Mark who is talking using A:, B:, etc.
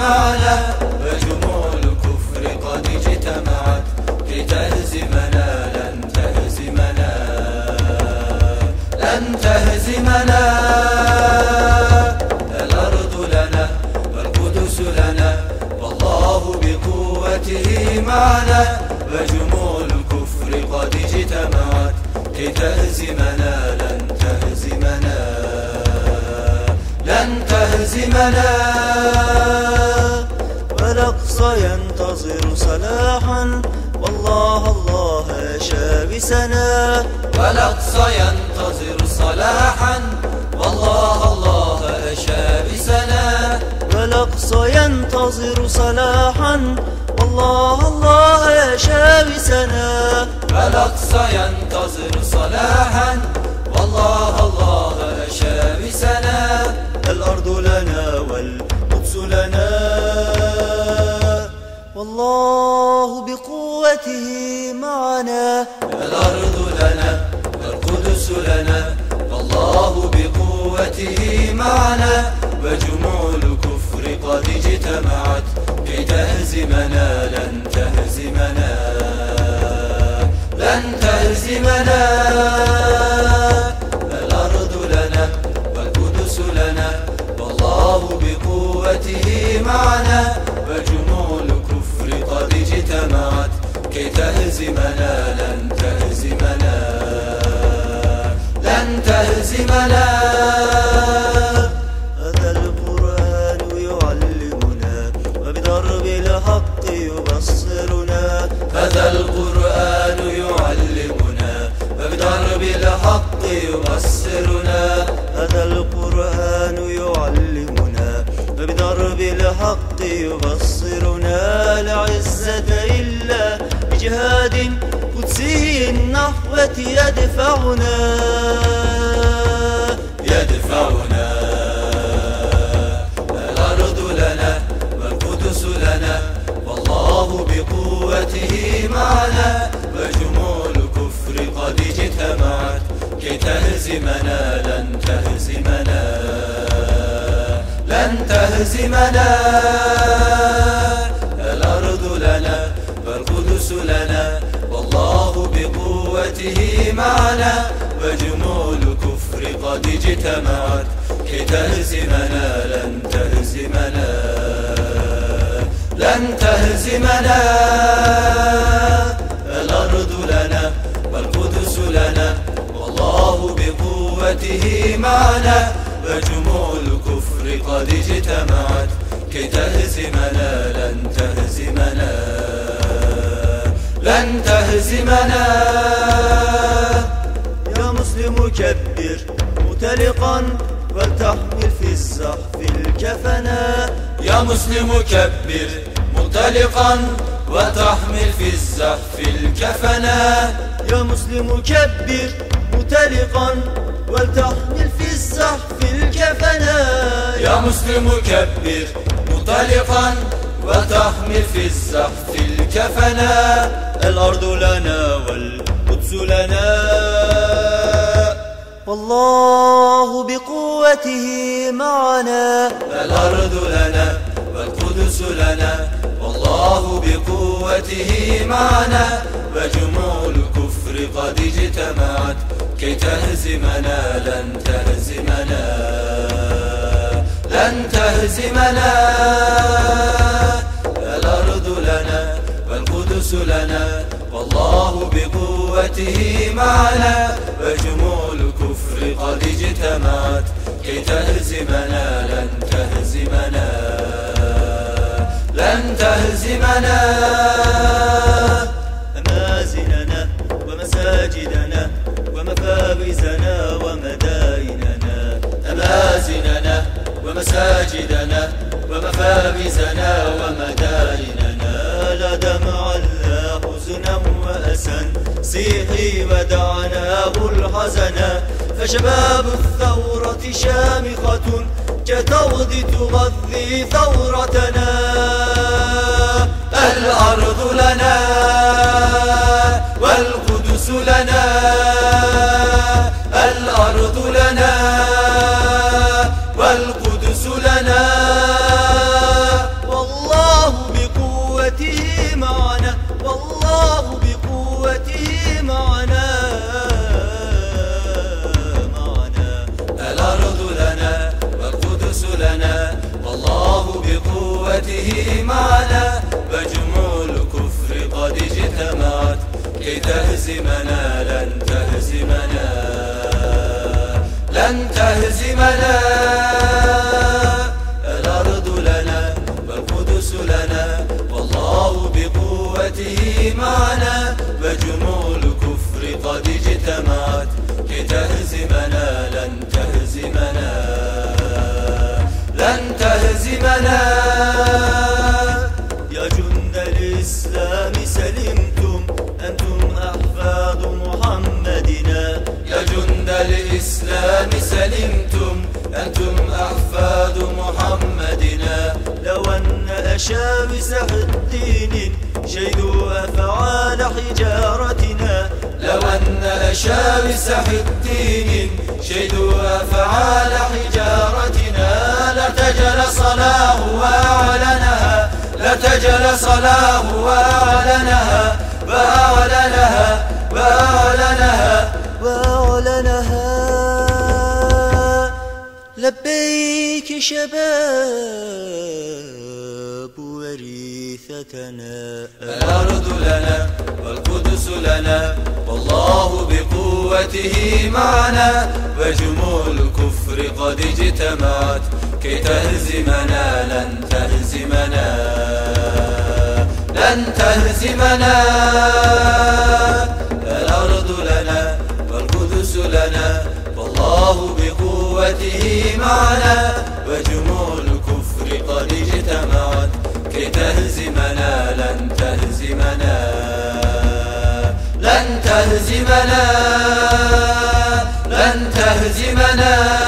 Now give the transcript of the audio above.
A: معنا، فجموع الكفر قد اجتمعت كي تهزمنا. لن تهزمنا، لن تهزمنا. الأرض لنا والقدس لنا، والله بقوته معنا، فجموع الكفر قد اجتمعت كي تهزمنا. لن تهزمنا، لن تهزمنا. والأقصى ينتظر صلاحا، والله الله شابسنا. والأقصى ينتظر صلاحا، والله الله شابسنا. والأقصى ينتظر صلاحا، والله الله شابسنا. والأقصى ينتظر صلاحا، والله الله شابسنا. الأرض لنا والقدس لنا، والله بقوته معنا. الأرض لنا والقدس لنا، والله بقوته معنا، وجموع الكفر قد اجتمعت كي تهزمنا. لن تهزمنا، لن تهزمنا. الأرض لنا والقدس لنا، والله بقوته معنا، وجموع الكفر قد اجتمعت كي تهزمنا. لن تهزمنا، لن تهزمنا. هذا القرآن يعلمنا، وبضرب الحق يبصرنا. هذا القرآن يعلمنا، وبضرب الحق يبصرنا. هذا القرآن يعلمنا، وبضرب الحق يبصرنا. لا عزة إلا بجهاد قدسي النحوة يدفعنا، يدفعنا. الأرض لنا والقدس لنا، والله بقوته معنا، وجموع الكفر قد اجتمعت كي تهزمنا. لن تهزمنا، لن تهزمنا. الأرض لنا والقدس لنا، والله بقوته معنا، وجموع الكفر قد اجتمعت كي تهزمنا. لن تهزمنا، لن تهزمنا. الأرض لنا والقدس لنا، والله بقوته معنا، وجموع الكفر قد اجتمعت كي تهزمنا. لن تهزمنا، لن تهزمنا. يا مسلم كبر متلقا، ولتحمل في الزحف الكفنا. يا مسلم كبر متلقا، وتحمل في الزحف الكفنا. يا مسلم كبر متلقا، ولتحمل في الزحف الكفنا. يا مسلم كبر متلقا، وتحمل في الزحف الكفنا. الأرض لنا والقدس لنا، والله بقوته معنا. الأرض لنا والقدس لنا، والله بقوته معنا، وجموع الكفر قد اجتمعت كي تهزمنا. لن تهزمنا، لن تهزمنا. الأرض لنا والقدس لنا، والله بقوته معنا، وجموع الكفر قد اجتمعت كي تهزمنا. لن تهزمنا، لن تهزمنا. أمازننا ومساجدنا ومفابزنا ومدائننا. أمازننا ومساجدنا ومفابزنا ومدائننا. لا دمعا لا حزنا وأسا، سيحي ودعناه الحزنا. فشباب الثورة شامخة كتغذي تغذي ثورتنا. الأرض لنا والقدس لنا، الأرض لنا والقدس لنا، بقوته معنا، فجموع الكفر قد اجتمعت كي تهزمنا. لن تهزمنا، لن تهزمنا. الأرض لنا والقدس لنا، والله بقوته معنا، فجموع الكفر قد اجتمعت كي تهزمنا. لن تهزمنا، لن تهزمنا. يا جند الإسلام سلمتم، أنتم أحفاد محمدنا. يا جند الإسلام سلمتم، أنتم أحفاد محمدنا. لو أن أشاوس الدين شهدوا أفعال حجارتنا، لو أن أشاوس الدين شهدوا أفعال حجارتنا، لتجل صلاه وأعلنها، لتجل صلاه وأعلنها، وأعلنها وأعلنها وأعلنها. لبيك شباب وريثتنا. الأرض لنا والقدس لنا، والله بقوته معنا، وجموع الكفر قد اجتمعت كي تهزمنا. لن تهزمنا، لن تهزمنا. الأرض لنا والقدس لنا، والله بقوته معنا، وجموع الكفر قد اجتمعت كي تهزمنا. لن تهزمنا، لن تهزمنا، لن تهزمنا.